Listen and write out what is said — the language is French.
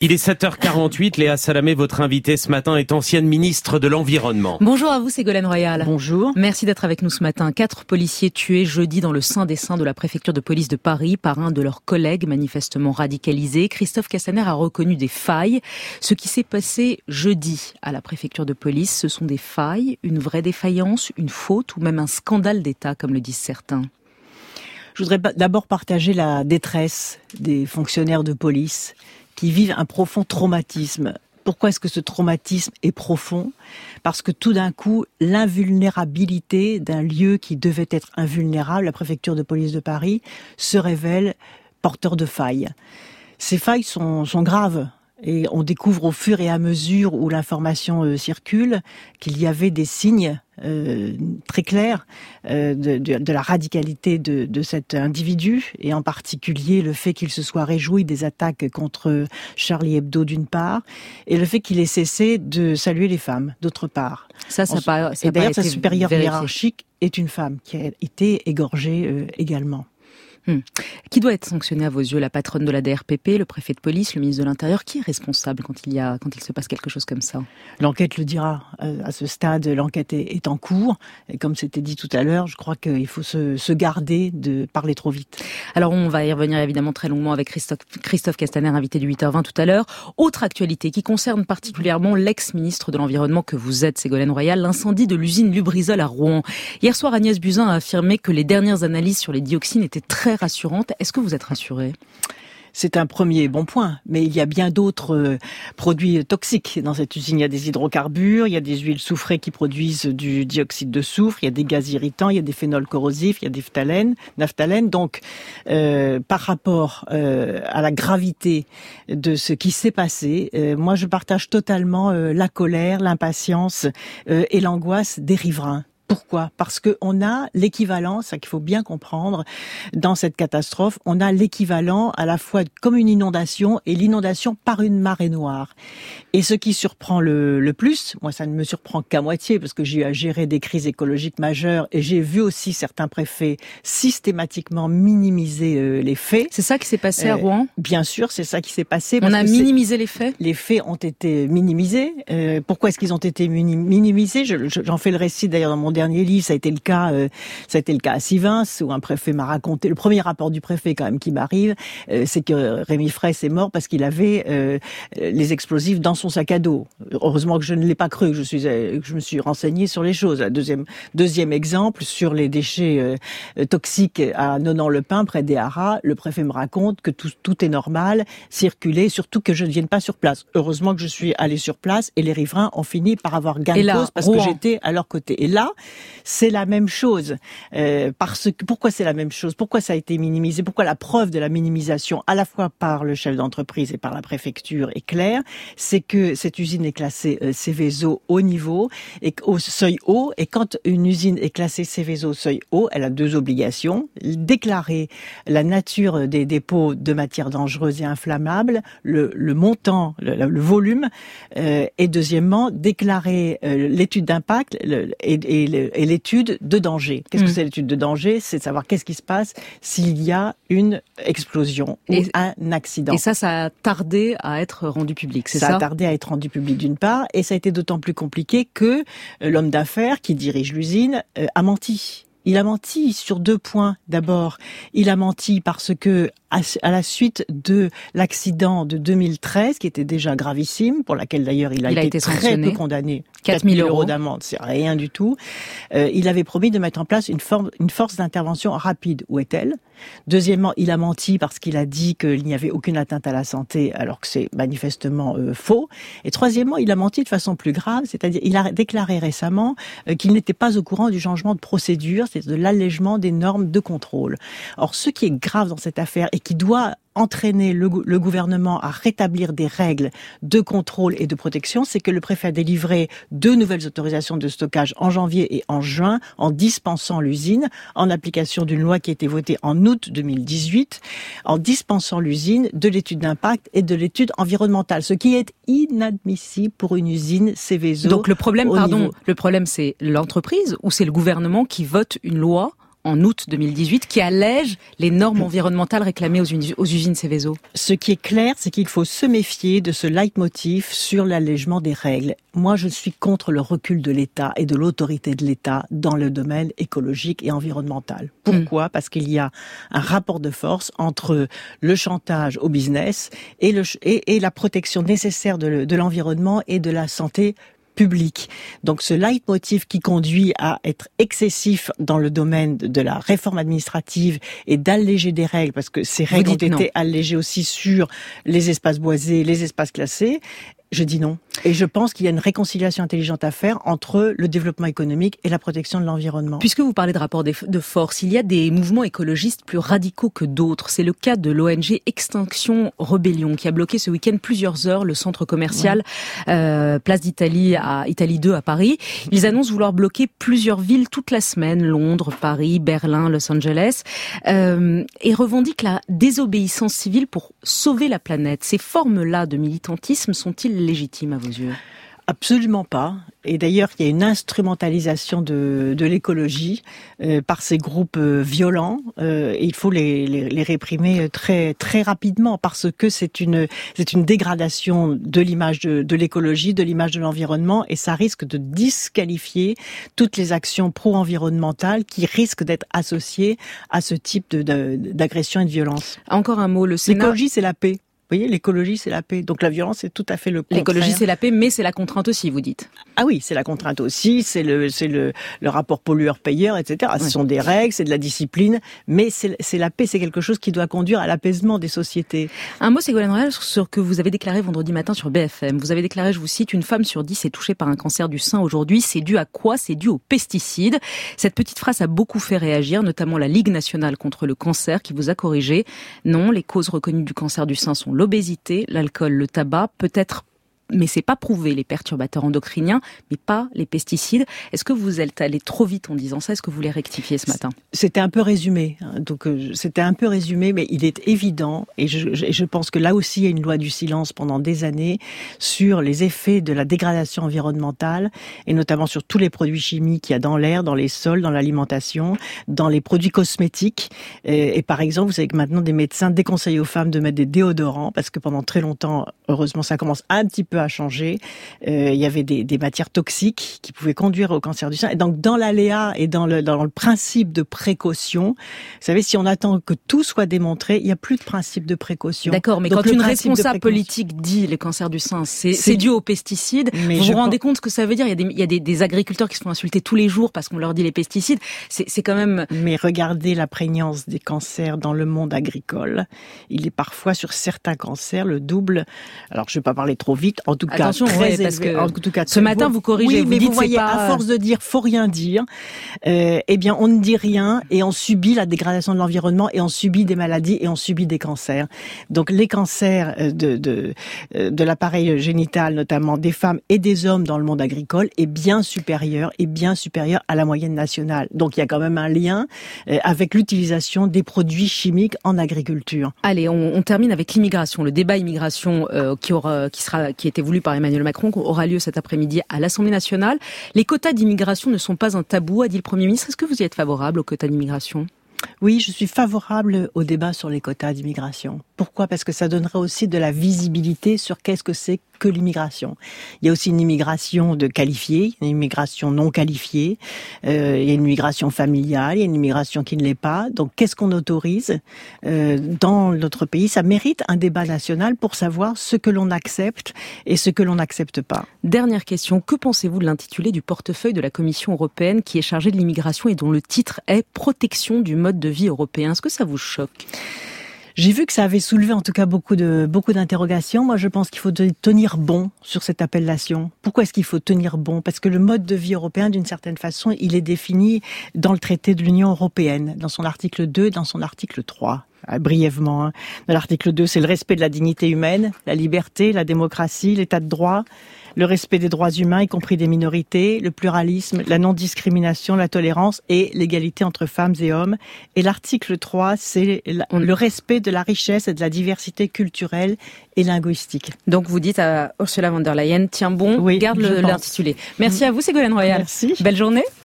Il est 7h48, Léa Salamé, votre invitée ce matin est ancienne ministre de l'Environnement. Bonjour à vous, Ségolène Royal. Bonjour. Merci d'être avec nous ce matin. 4 policiers tués jeudi dans le sein des seins de la préfecture de police de Paris par un de leurs collègues manifestement radicalisés. Christophe Castaner a reconnu des failles. Ce qui s'est passé jeudi à la préfecture de police, ce sont des failles, une vraie défaillance, une faute ou même un scandale d'État, comme le disent certains. Je voudrais d'abord partager la détresse des fonctionnaires de police qui vivent un profond traumatisme. Pourquoi est-ce que ce traumatisme est profond ? Parce que tout d'un coup, l'invulnérabilité d'un lieu qui devait être invulnérable, la préfecture de police de Paris, se révèle porteur de failles. Ces failles sont graves. Et on découvre au fur et à mesure où l'information circule qu'il y avait des signes très clairs de la radicalité de cet individu, et en particulier le fait qu'il se soit réjoui des attaques contre Charlie Hebdo d'une part, et le fait qu'il ait cessé de saluer les femmes d'autre part. Et d'ailleurs, sa supérieure hiérarchique est une femme qui a été égorgée également. Qui doit être sanctionné à vos yeux? La patronne de la DRPP, le préfet de police, le ministre de l'Intérieur? Qui est responsable quand il se passe quelque chose comme ça? L'enquête le dira. À ce stade, l'enquête est en cours. Et comme c'était dit tout à l'heure, je crois qu'il faut se garder de parler trop vite. Alors on va y revenir évidemment très longuement avec Christophe Castaner, invité du 8h20 tout à l'heure. Autre actualité qui concerne particulièrement l'ex-ministre de l'Environnement que vous êtes, Ségolène Royal, l'incendie de l'usine Lubrizol à Rouen. Hier soir, Agnès Buzyn a affirmé que les dernières analyses sur les dioxines étaient très rassurante. Est-ce que vous êtes rassuré? C'est un premier bon point, mais il y a bien d'autres produits toxiques dans cette usine. Il y a des hydrocarbures, il y a des huiles soufrées qui produisent du dioxyde de soufre, il y a des gaz irritants, il y a des phénols corrosifs, il y a des phthalènes. Donc, par rapport à la gravité de ce qui s'est passé, moi je partage totalement la colère, l'impatience et l'angoisse des riverains. Pourquoi ? Parce que on a l'équivalent, ça qu'il faut bien comprendre, dans cette catastrophe, on a l'équivalent à la fois comme une inondation et l'inondation par une marée noire. Et ce qui surprend le plus, moi ça ne me surprend qu'à moitié parce que j'ai eu à gérer des crises écologiques majeures et j'ai vu aussi certains préfets systématiquement minimiser les faits. C'est ça qui s'est passé à Rouen ? Bien sûr, c'est ça qui s'est passé. On a minimisé les faits ? Les faits ont été minimisés. Pourquoi est-ce qu'ils ont été minimisés ? J'en fais le récit d'ailleurs dans mon dernier livre. Ça a été le cas à Sivins, où un préfet m'a raconté, le premier rapport du préfet quand même qui m'arrive, c'est que Rémi Fraisse est mort parce qu'il avait les explosifs dans son sac à dos. Heureusement que je ne l'ai pas cru, que je me suis renseignée sur les choses. Deuxième exemple, sur les déchets toxiques à Nonan-le-Pin, près des Haras, le préfet me raconte que tout est normal, circuler, surtout que je ne vienne pas sur place. Heureusement que je suis allée sur place et les riverains ont fini par avoir gain de cause parce que j'étais à leur côté. Et là, c'est la même chose. Pourquoi c'est la même chose ? Pourquoi ça a été minimisé ? Pourquoi la preuve de la minimisation, à la fois par le chef d'entreprise et par la préfecture, est claire ? C'est que cette usine est classée Seveso haut niveau, et au seuil haut. Et quand une usine est classée Seveso seuil haut, elle a 2 obligations. Déclarer la nature des dépôts de matières dangereuses et inflammables, le montant, le volume, et deuxièmement, déclarer l'étude d'impact et l'étude de danger. Qu'est-ce que c'est l'étude de danger ? C'est de savoir qu'est-ce qui se passe s'il y a une explosion ou un accident. Et ça a tardé à être rendu public, c'est ça ? Ça a tardé à être rendu public d'une part, et ça a été d'autant plus compliqué que l'homme d'affaires qui dirige l'usine a menti. Il a menti sur 2 points. D'abord, il a menti parce que, à la suite de l'accident de 2013, qui était déjà gravissime, pour laquelle d'ailleurs il a été très peu condamné. 4 000 € d'amende, c'est rien du tout. Il avait promis de mettre en place une force d'intervention rapide. Où est-elle ? Deuxièmement, il a menti parce qu'il a dit qu'il n'y avait aucune atteinte à la santé, alors que c'est manifestement faux. Et troisièmement, il a menti de façon plus grave, c'est-à-dire il a déclaré récemment qu'il n'était pas au courant du changement de procédure, c'est de l'allègement des normes de contrôle. Or, ce qui est grave dans cette affaire et qui doit entraîner le gouvernement à rétablir des règles de contrôle et de protection, c'est que le préfet a délivré 2 nouvelles autorisations de stockage en janvier et en juin, en dispensant l'usine, en application d'une loi qui a été votée en août 2018, en dispensant l'usine de l'étude d'impact et de l'étude environnementale, ce qui est inadmissible pour une usine Seveso. Donc le problème, c'est l'entreprise ou c'est le gouvernement qui vote une loi en août 2018 qui allège les normes environnementales réclamées aux usines Seveso. Ce qui est clair, c'est qu'il faut se méfier de ce leitmotiv sur l'allègement des règles. Moi, je suis contre le recul de l'État et de l'autorité de l'État dans le domaine écologique et environnemental. Pourquoi ? Parce qu'il y a un rapport de force entre le chantage au business et la protection nécessaire de l'environnement et de la santé publique. Donc ce leitmotiv qui conduit à être excessif dans le domaine de la réforme administrative et d'alléger des règles, parce que ces règles ont été allégées aussi sur les espaces boisés, les espaces classés, je dis non. Et je pense qu'il y a une réconciliation intelligente à faire entre le développement économique et la protection de l'environnement. Puisque vous parlez de rapport de force, il y a des mouvements écologistes plus radicaux que d'autres. C'est le cas de l'ONG Extinction Rebellion qui a bloqué ce week-end plusieurs heures le centre commercial Place d'Italie à Italie 2 à Paris. Ils annoncent vouloir bloquer plusieurs villes toute la semaine, Londres, Paris, Berlin, Los Angeles, et revendiquent la désobéissance civile pour sauver la planète. Ces formes-là de militantisme sont-ils légitimes à vos yeux ? Absolument pas. Et d'ailleurs, il y a une instrumentalisation de l'écologie par ces groupes violents. Et il faut les réprimer très très rapidement parce que c'est une dégradation de l'image de l'écologie, de l'image de l'environnement, et ça risque de disqualifier toutes les actions pro-environnementales qui risquent d'être associées à ce type d'agression et de violence. Encore un mot, le Sénat. L'écologie, c'est la paix. Vous voyez, l'écologie, c'est la paix. Donc la violence, c'est tout à fait le contraire. L'écologie, c'est la paix, mais c'est la contrainte aussi, vous dites. Ah oui, c'est la contrainte aussi, c'est le rapport pollueur-payeur, etc. Ce sont des règles, c'est de la discipline, mais c'est la paix, c'est quelque chose qui doit conduire à l'apaisement des sociétés. Un mot, Ségolène Royal, sur ce que vous avez déclaré vendredi matin sur BFM. Vous avez déclaré, je vous cite, une femme sur 10 est touchée par un cancer du sein aujourd'hui. C'est dû à quoi ? C'est dû aux pesticides. Cette petite phrase a beaucoup fait réagir, notamment la Ligue nationale contre le cancer qui vous a corrigé. Non, les causes reconnues du cancer du sein sont l'obésité, l'alcool, le tabac, peut-être, mais c'est pas prouvé, les perturbateurs endocriniens, mais pas les pesticides. Est-ce que vous êtes allé trop vite en disant ça ? Est-ce que vous voulez rectifier ce matin ? C'était un peu résumé. C'était un peu résumé, mais il est évident, et je pense que là aussi il y a une loi du silence pendant des années sur les effets de la dégradation environnementale, et notamment sur tous les produits chimiques qu'il y a dans l'air, dans les sols, dans l'alimentation, dans les produits cosmétiques. Et par exemple, vous savez que maintenant des médecins déconseillent aux femmes de mettre des déodorants, parce que pendant très longtemps, heureusement ça commence un petit peu à changer. Il y avait des matières toxiques qui pouvaient conduire au cancer du sein. Et donc, dans l'aléa et dans le principe de précaution, vous savez, si on attend que tout soit démontré, il n'y a plus de principe de précaution. D'accord, mais donc, quand une responsable politique dit le cancer du sein, c'est dû aux pesticides, vous vous rendez compte ce que ça veut dire ? Il y a des agriculteurs qui se font insulter tous les jours parce qu'on leur dit les pesticides. C'est quand même... Mais regardez la prégnance des cancers dans le monde agricole. Il est parfois sur certains cancers le double. Alors, je ne vais pas parler trop vite. En tout cas, attention, très parce élevé. Que en tout cas, ce matin, vous corrigez. Oui, mais vous voyez, à force de dire faut rien dire, eh bien, on ne dit rien et on subit la dégradation de l'environnement et on subit des maladies et on subit des cancers. Donc, les cancers de l'appareil génital, notamment des femmes et des hommes dans le monde agricole, est bien supérieur à la moyenne nationale. Donc, il y a quand même un lien avec l'utilisation des produits chimiques en agriculture. Allez, on termine avec l'immigration. Le débat immigration qui était voulu par Emmanuel Macron, aura lieu cet après-midi à l'Assemblée nationale. Les quotas d'immigration ne sont pas un tabou, a dit le Premier ministre. Est-ce que vous y êtes favorable aux quotas d'immigration ? Oui, je suis favorable au débat sur les quotas d'immigration. Pourquoi ? Parce que ça donnerait aussi de la visibilité sur qu'est-ce que c'est que l'immigration. Il y a aussi une immigration de qualifiés, une immigration non qualifiée, il y a une immigration familiale, il y a une immigration qui ne l'est pas. Donc qu'est-ce qu'on autorise dans notre pays ? Ça mérite un débat national pour savoir ce que l'on accepte et ce que l'on n'accepte pas. Dernière question, que pensez-vous de l'intitulé du portefeuille de la Commission européenne qui est chargé de l'immigration et dont le titre est « Protection du mode de vie européen ». Est-ce que ça vous choque ? J'ai vu que ça avait soulevé en tout cas beaucoup d'interrogations. Moi, je pense qu'il faut tenir bon sur cette appellation. Pourquoi est-ce qu'il faut tenir bon ? Parce que le mode de vie européen, d'une certaine façon, il est défini dans le traité de l'Union européenne, dans son article 2 et dans son article 3. Brièvement, dans l'article 2, c'est le respect de la dignité humaine, la liberté, la démocratie, l'état de droit, le respect des droits humains, y compris des minorités, le pluralisme, la non-discrimination, la tolérance et l'égalité entre femmes et hommes. Et l'article 3, c'est le respect de la richesse et de la diversité culturelle et linguistique. Donc vous dites à Ursula von der Leyen, tiens bon, oui, garde l'intitulé. Merci à vous Ségolène Royal. Merci. Belle journée.